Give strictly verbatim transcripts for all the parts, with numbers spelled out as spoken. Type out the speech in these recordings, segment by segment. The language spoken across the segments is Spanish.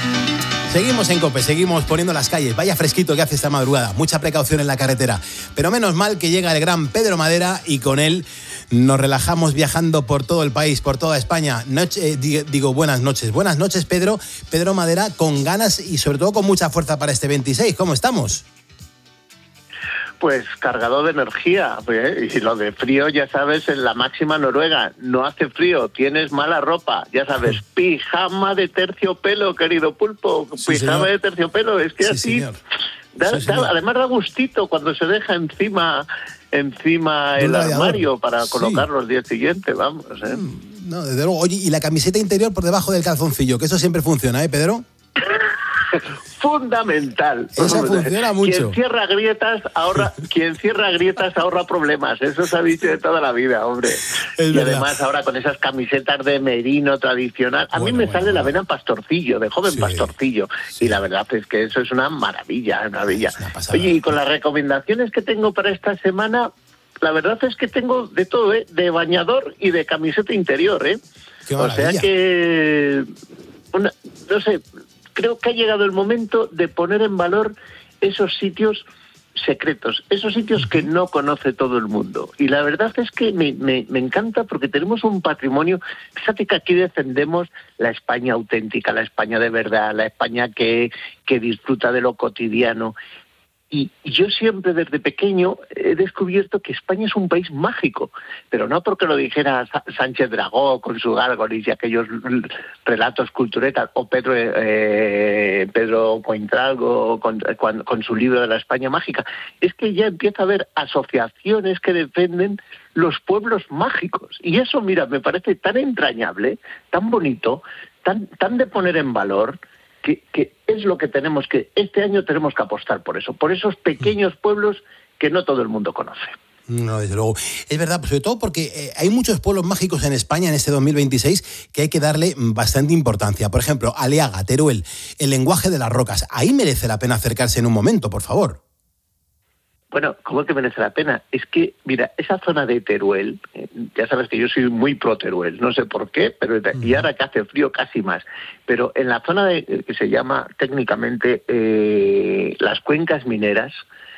Seguimos en COPE, seguimos poniendo las calles. Vaya fresquito que hace esta madrugada. Mucha precaución en la carretera. Pero menos mal que llega el gran Pedro Madera y con él nos relajamos viajando por todo el país, por toda España. Noche, eh, digo, buenas noches. Buenas noches, Pedro. Pedro Madera, con ganas y sobre todo con mucha fuerza para este veintiséis. ¿Cómo estamos? Pues cargado de energía, ¿eh? Y lo de frío, ya sabes, en la máxima Noruega, no hace frío, tienes mala ropa, ya sabes, pijama de terciopelo, querido pulpo, sí, pijama señor. de terciopelo, es que sí, así, da, sí, da, además da gustito cuando se deja encima encima el radiador. Armario para sí. colocarlo el día siguiente, vamos, ¿eh? No, desde luego. Oye, y la camiseta interior por debajo del calzoncillo, que eso siempre funciona, ¿eh, Pedro? Fundamental. Esa funciona mucho. Quien cierra grietas ahorra, quien cierra grietas ahorra problemas. Eso se ha dicho de toda la vida, hombre. Es y verdad. además ahora con esas camisetas de merino tradicional, a Bueno, mí me bueno, sale bueno. la vena pastorcillo, de joven Sí, pastorcillo. sí. Y la verdad es que eso es una maravilla, una maravilla. Es una pasada. Oye, y con las recomendaciones que tengo para esta semana, la verdad es que tengo de todo, ¿eh? De bañador y de camiseta interior, ¿eh? Qué O sea maravilla. que, una, no sé, creo que ha llegado el momento de poner en valor esos sitios secretos, esos sitios que no conoce todo el mundo. Y la verdad es que me, me, me encanta porque tenemos un patrimonio. Fíjate que aquí defendemos la España auténtica, la España de verdad, la España que, que disfruta de lo cotidiano. Y yo siempre desde pequeño he descubierto que España es un país mágico, pero no porque lo dijera Sánchez Dragó con su Gárgolis y aquellos relatos culturetas, o Pedro eh, Pedro Cointralgo con, con, con su libro de la España mágica. Es que ya empieza a haber asociaciones que defienden los pueblos mágicos. Y eso, mira, me parece tan entrañable, tan bonito, tan, tan de poner en valor, Que, que es lo que tenemos que, este año tenemos que apostar por eso, por esos pequeños pueblos que no todo el mundo conoce. No, desde luego. Es verdad, sobre todo porque eh, hay muchos pueblos mágicos en España en este dos mil veintiséis que hay que darle bastante importancia. Por ejemplo, Aliaga, Teruel, el lenguaje de las rocas. Ahí merece la pena acercarse en un momento, por favor. Bueno, ¿cómo que merece la pena? Es que, mira, esa zona de Teruel, eh, ya sabes que yo soy muy pro Teruel, no sé por qué, pero uh-huh. y ahora que hace frío casi más. Pero en la zona de, que se llama técnicamente eh, las cuencas mineras,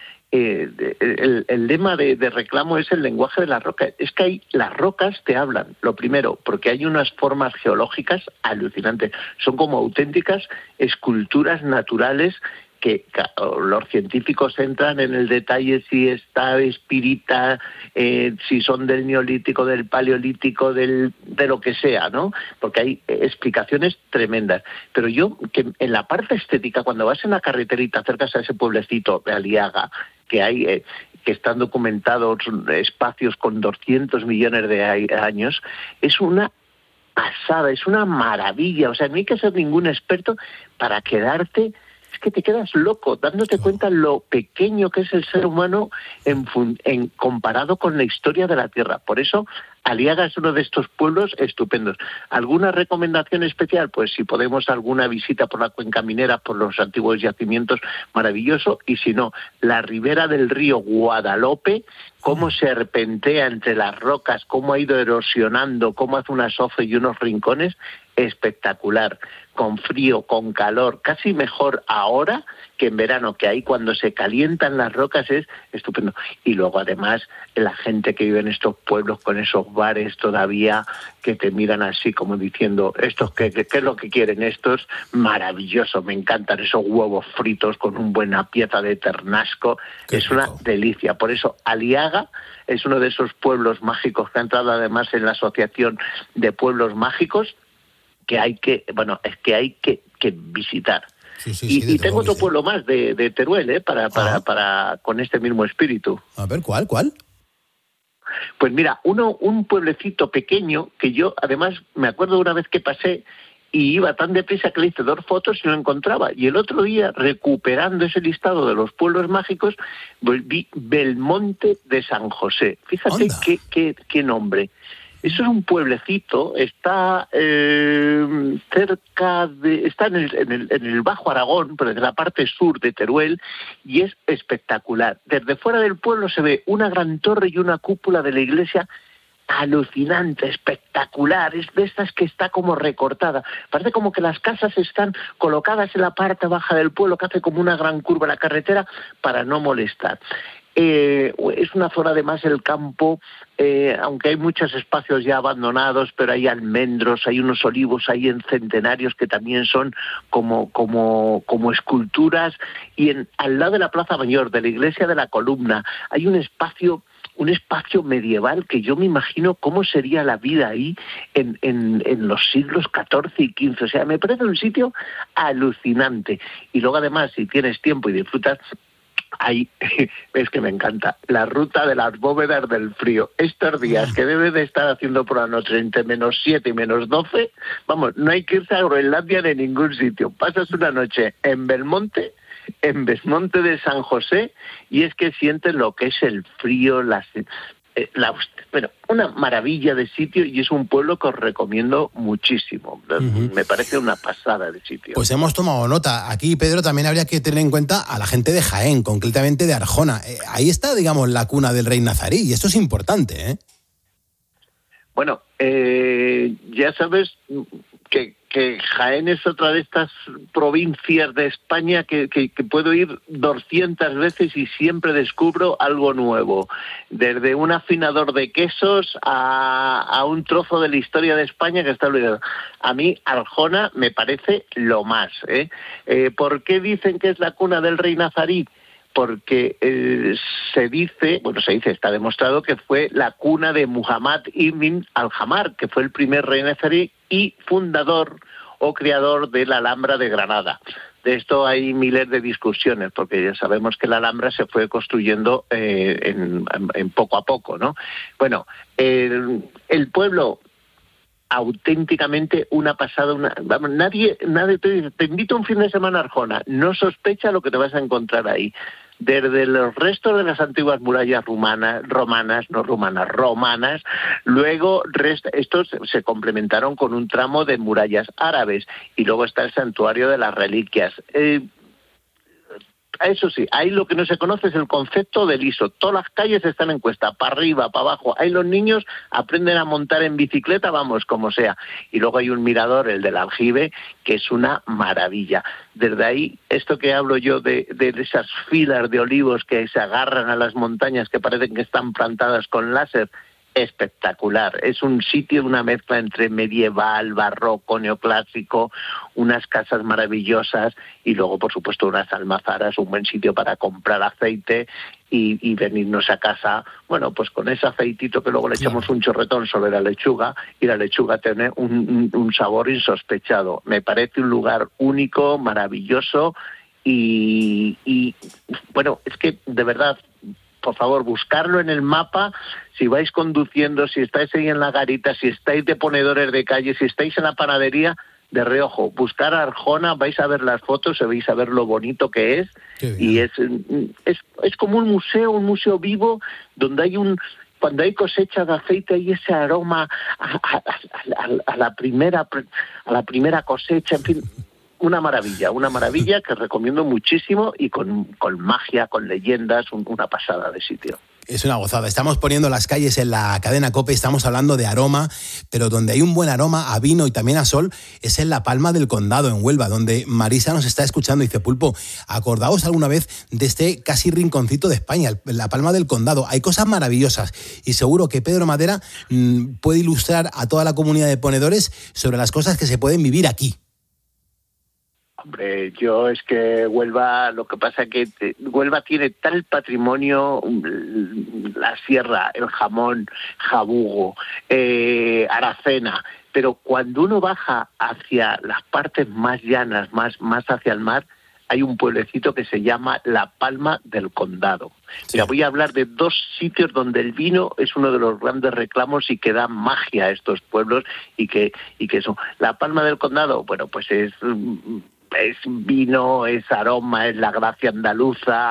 eh, el, el lema de, de reclamo es el lenguaje de las rocas. Es que hay, las rocas te hablan, lo primero, porque hay unas formas geológicas alucinantes. Son como auténticas esculturas naturales que los científicos entran en el detalle si está espírita, eh, si son del neolítico, del paleolítico, del, de lo que sea, ¿no? Porque hay explicaciones tremendas. Pero yo, que en la parte estética, cuando vas en la carretera y te acercas a ese pueblecito de Aliaga, que hay, eh, que están documentados espacios con doscientos millones de años, es una pasada, es una maravilla. O sea, no hay que ser ningún experto para quedarte... Es que te quedas loco, dándote cuenta lo pequeño que es el ser humano en, fun- en comparado con la historia de la Tierra. Por eso, Aliaga es uno de estos pueblos estupendos. ¿Alguna recomendación especial? Pues si podemos, alguna visita por la cuenca minera, por los antiguos yacimientos, maravilloso. Y si no, la ribera del río Guadalope, cómo serpentea entre las rocas, cómo ha ido erosionando, cómo hace una sofe y unos rincones, espectacular. Con frío, con calor, casi mejor ahora que en verano, que ahí cuando se calientan las rocas es estupendo. Y luego además la gente que vive en estos pueblos con esos bares todavía que te miran así como diciendo, estos ¿qué, qué, qué es lo que quieren estos? Maravilloso, me encantan esos huevos fritos con una buena pieza de ternasco, qué es rico. Una delicia. Por eso Aliaga es uno de esos pueblos mágicos que ha entrado además en la Asociación de Pueblos Mágicos, que hay que, bueno, es que hay que, que visitar. Sí, sí, y, sí, y tengo otro sí. pueblo más de, de Teruel, ¿eh? para, para, para, con este mismo espíritu. A ver, ¿cuál, cuál? Pues mira, uno, un pueblecito pequeño que yo, además, me acuerdo una vez que pasé y iba tan deprisa que le hice dos fotos y no encontraba. Y el otro día, recuperando ese listado de los pueblos mágicos, vi Belmonte de San José. Fíjate qué, qué, qué nombre. Eso es un pueblecito, está eh, cerca de, está en el, en, el, en el Bajo Aragón, pero en la parte sur de Teruel, y es espectacular. Desde fuera del pueblo se ve una gran torre y una cúpula de la iglesia alucinante, espectacular, es de estas que está como recortada. Parece como que las casas están colocadas en la parte baja del pueblo, que hace como una gran curva la carretera para no molestar. Eh, es una zona además el campo, eh, aunque hay muchos espacios ya abandonados, pero hay almendros, hay unos olivos, hay en centenarios que también son como, como, como esculturas, y en, al lado de la Plaza Mayor, de la Iglesia de la Columna, hay un espacio un espacio medieval que yo me imagino cómo sería la vida ahí en, en, en los siglos catorce y quince. O sea, me parece un sitio alucinante. Y luego además, si tienes tiempo y disfrutas, hay, es que me encanta, la ruta de las bóvedas del frío. Estos días que debe de estar haciendo por la noche entre menos siete y menos doce, vamos, no hay que irse a Groenlandia de ningún sitio. Pasas una noche en Belmonte, en Belmonte de San José, y es que sientes lo que es el frío, las, eh, la, bueno, una maravilla de sitio, y es un pueblo que os recomiendo muchísimo. Uh-huh. Me parece una pasada de sitio. Pues hemos tomado nota. Aquí, Pedro, también habría que tener en cuenta a la gente de Jaén, concretamente de Arjona. Eh, ahí está, digamos, la cuna del rey nazarí, y esto es importante, ¿eh? Bueno, eh, ya sabes que, que Jaén es otra de estas provincias de España que, que, que puedo ir doscientas veces y siempre descubro algo nuevo. Desde un afinador de quesos a, a un trozo de la historia de España que está olvidado. A mí Arjona me parece lo más, ¿eh? Eh, ¿Por qué dicen que es la cuna del rey nazarí? Porque eh, se dice, bueno, se dice, está demostrado que fue la cuna de Muhammad ibn al-Hamar, que fue el primer rey nazarí y fundador o creador de la Alhambra de Granada. De esto hay miles de discusiones, porque ya sabemos que la Alhambra se fue construyendo eh, en, en poco a poco, ¿no? Bueno, el, el pueblo, auténticamente una pasada, una, vamos, nadie, nadie te dice, te invito un fin de semana a Arjona, no sospecha lo que te vas a encontrar ahí. Desde los restos de las antiguas murallas romanas, romanas, no rumanas, romanas, luego rest, estos se complementaron con un tramo de murallas árabes, y luego está el santuario de las reliquias. Eh, Eso sí, ahí lo que no se conoce es el concepto del I S O. Todas las calles están en cuesta, para arriba, para abajo. Ahí los niños aprenden a montar en bicicleta, vamos, como sea. Y luego hay un mirador, el del aljibe, que es una maravilla. Desde ahí, esto que hablo yo de, de esas filas de olivos que se agarran a las montañas, que parecen que están plantadas con láser, espectacular. Es un sitio, una mezcla entre medieval, barroco, neoclásico, unas casas maravillosas, y luego, por supuesto, unas almazaras, un buen sitio para comprar aceite y, y venirnos a casa, bueno, pues con ese aceitito que luego le echamos un chorretón sobre la lechuga, y la lechuga tiene un, un, un sabor insospechado. Me parece un lugar único, maravilloso, y, y bueno, es que de verdad, por favor, buscarlo en el mapa, si vais conduciendo, si estáis ahí en la garita, si estáis de ponedores de calle, si estáis en la panadería, de reojo, buscar a Arjona, vais a ver las fotos, vais a ver lo bonito que es, y es, es, es como un museo, un museo vivo, donde hay un... Cuando hay cosecha de aceite, hay ese aroma a, a, a, a, la primera, a la primera cosecha, en fin... Una maravilla, una maravilla que recomiendo muchísimo, y con, con magia, con leyendas, un, una pasada de sitio. Es una gozada. Estamos poniendo las calles en la cadena COPE, estamos hablando de aroma, pero donde hay un buen aroma a vino y también a sol es en La Palma del Condado, en Huelva, donde Marisa nos está escuchando y dice: Pulpo, acordaos alguna vez de este casi rinconcito de España, La Palma del Condado. Hay cosas maravillosas, y seguro que Pedro Madera mmm, puede ilustrar a toda la comunidad de ponedores sobre las cosas que se pueden vivir aquí. Hombre, yo es que Huelva, lo que pasa es que te, Huelva tiene tal patrimonio, la sierra, el jamón, jabugo, eh, Aracena, pero cuando uno baja hacia las partes más llanas, más, más hacia el mar, hay un pueblecito que se llama La Palma del Condado. Sí. Mira, voy a hablar de dos sitios donde el vino es uno de los grandes reclamos y que da magia a estos pueblos, y que, y que eso. La Palma del Condado, bueno, pues es... es vino, es aroma, es la gracia andaluza,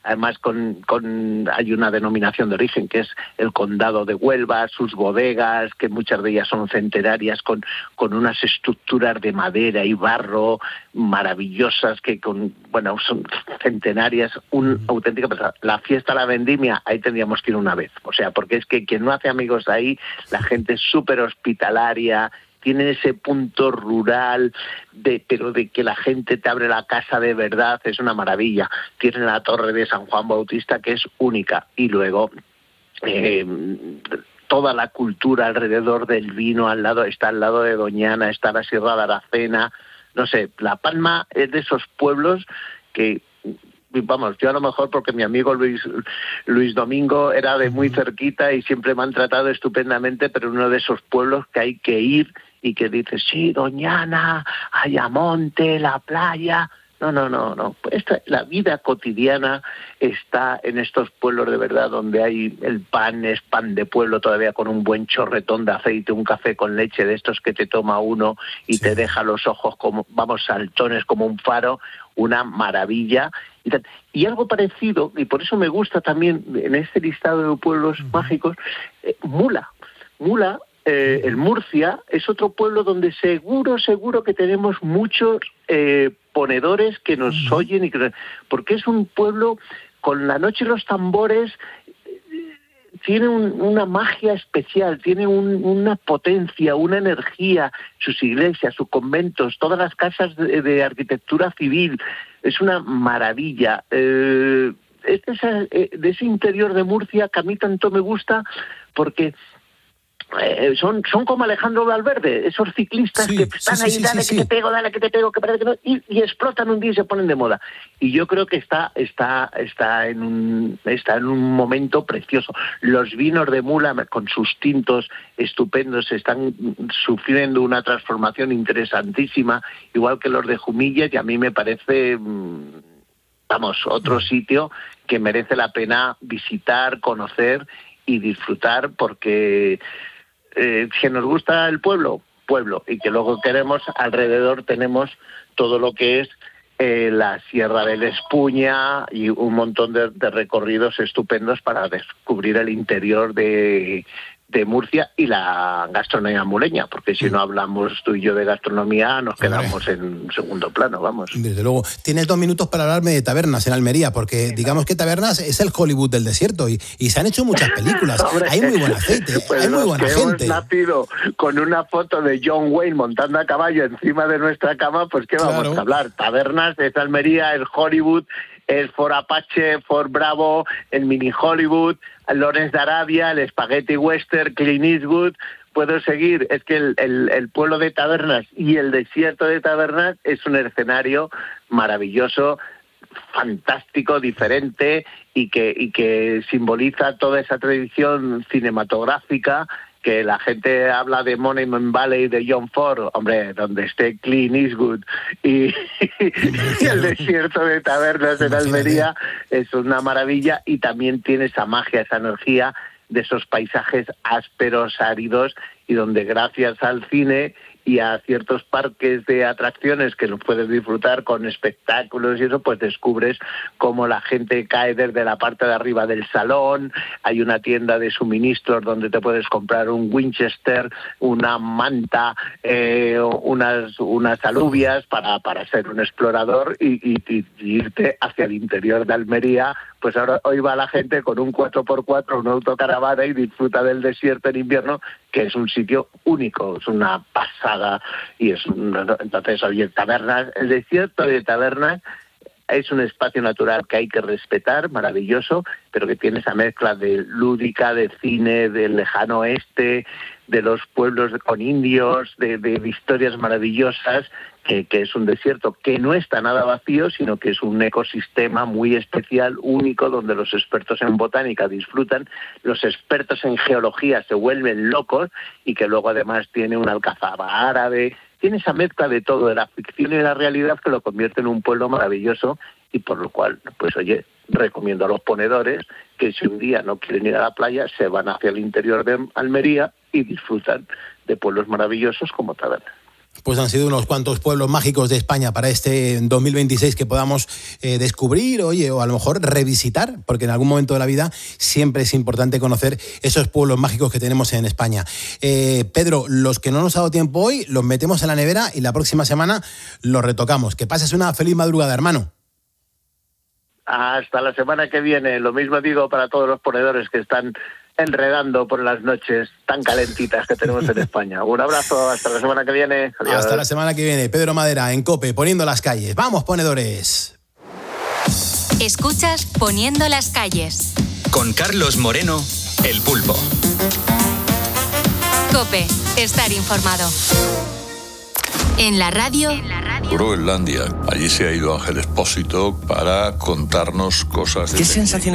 además con, con hay una denominación de origen que es el Condado de Huelva, sus bodegas, que muchas de ellas son centenarias, con, con unas estructuras de madera y barro maravillosas, que con bueno son centenarias, un auténtico pesado. La fiesta de la vendimia, ahí tendríamos que ir una vez, o sea, porque es que quien no hace amigos ahí, la gente es súper hospitalaria, tiene ese punto rural, de, pero de que la gente te abre la casa de verdad, es una maravilla. Tiene la torre de San Juan Bautista, que es única, y luego eh, toda la cultura alrededor del vino, al lado está al lado de Doñana, está la Sierra de Aracena, no sé, La Palma es de esos pueblos que... Vamos, yo a lo mejor porque mi amigo Luis Luis Domingo era de muy cerquita y siempre me han tratado estupendamente, pero uno de esos pueblos que hay que ir y que dices, sí, Doñana, Ayamonte, la playa. No, no, no, no. Esta, la vida cotidiana está en estos pueblos de verdad, donde hay el pan, es pan de pueblo todavía con un buen chorretón de aceite, un café con leche de estos que te toma uno y sí. te deja los ojos como, vamos, saltones como un faro, una maravilla. Y, tal. Y algo parecido, y por eso me gusta también en este listado de pueblos uh-huh. mágicos, eh, Mula. Mula, eh, el Murcia, es otro pueblo donde seguro, seguro que tenemos muchos eh, ponedores que nos uh-huh. oyen, y que, porque es un pueblo con la noche y los tambores, tiene un, una magia especial, tiene un, una potencia, una energía, sus iglesias, sus conventos, todas las casas de, de arquitectura civil, es una maravilla. Eh, es de, esa, de ese interior de Murcia que a mí tanto me gusta, porque eh, son, son como Alejandro Valverde, esos ciclistas sí, que están sí, ahí, sí, dale sí, que sí. te pego, dale que te pego, que parece que no, y, y explotan un día y se ponen de moda. Y yo creo que está, está, está, en un, está en un momento precioso. Los vinos de Mula, con sus tintos estupendos, están sufriendo una transformación interesantísima, igual que los de Jumilla, que a mí me parece, vamos, otro sitio que merece la pena visitar, conocer y disfrutar, porque eh, si nos gusta el pueblo, pueblo, y que luego queremos, alrededor tenemos todo lo que es eh, la Sierra del Espuña y un montón de, de recorridos estupendos para descubrir el interior de, de Murcia y la gastronomía mureña, porque si no hablamos tú y yo de gastronomía nos quedamos en segundo plano, vamos. Desde luego. Tienes dos minutos para hablarme de tabernas en Almería, porque digamos que tabernas es el Hollywood del desierto y, y se han hecho muchas películas. Hombre, hay muy buen aceite, pues hay muy buena que gente. Hemos nacido con una foto de John Wayne montando a caballo encima de nuestra cama, pues ¿qué vamos claro. a hablar? Tabernas es Almería, el Hollywood, el Fort Apache, Fort Bravo, el Mini Hollywood, el Lawrence de Arabia, el Spaghetti Western, Clint Eastwood. Puedo seguir, es que el, el, el pueblo de tabernas y el desierto de tabernas es un escenario maravilloso, fantástico, diferente y que, y que simboliza toda esa tradición cinematográfica. Que la gente habla de Monument Valley, de John Ford, hombre, donde esté Clint Eastwood y, y el desierto de tabernas en Almería es una maravilla, y también tiene esa magia, esa energía de esos paisajes ásperos, áridos, y donde gracias al cine y a ciertos parques de atracciones que los puedes disfrutar con espectáculos y eso, pues descubres cómo la gente cae desde la parte de arriba del salón. Hay una tienda de suministros donde te puedes comprar un Winchester, una manta, eh, unas, unas alubias para, para ser un explorador y, y, y irte hacia el interior de Almería. Pues ahora hoy va la gente con un cuatro por cuatro, una autocaravana, y disfruta del desierto en invierno, que es un sitio único, es una pasada. Y es un, entonces, oye, tabernas, el desierto de tabernas es un espacio natural que hay que respetar, maravilloso, pero que tiene esa mezcla de lúdica, de cine, del lejano oeste, de los pueblos con indios, de, de historias maravillosas, que, que es un desierto que no está nada vacío, sino que es un ecosistema muy especial, único, donde los expertos en botánica disfrutan, los expertos en geología se vuelven locos, y que luego además tiene una alcazaba árabe. Tiene esa mezcla de todo, de la ficción y de la realidad, que lo convierte en un pueblo maravilloso, y por lo cual, pues oye, recomiendo a los ponedores que si un día no quieren ir a la playa, se van hacia el interior de Almería y disfrutan de pueblos maravillosos como Tabernas. pues han sido unos cuantos pueblos mágicos de España para este dos mil veintiséis que podamos eh, descubrir, oye, o a lo mejor revisitar, porque en algún momento de la vida siempre es importante conocer esos pueblos mágicos que tenemos en España. Eh, Pedro, los que no nos ha dado tiempo hoy, los metemos en la nevera y la próxima semana los retocamos. Que pases una feliz madrugada, hermano. Hasta la semana que viene. Lo mismo digo para todos los ponedores que están enredando por las noches tan calentitas que tenemos en España. Un abrazo, hasta la semana que viene. Adiós. Hasta la semana que viene. Pedro Madera, en COPE, poniendo las calles. ¡Vamos, ponedores! Escuchas Poniendo las calles. Con Carlos Moreno, El Pulpo. COPE, estar informado. En la radio... Groenlandia. Allí se ha ido Ángel Expósito para contarnos cosas de... ¿Qué sensación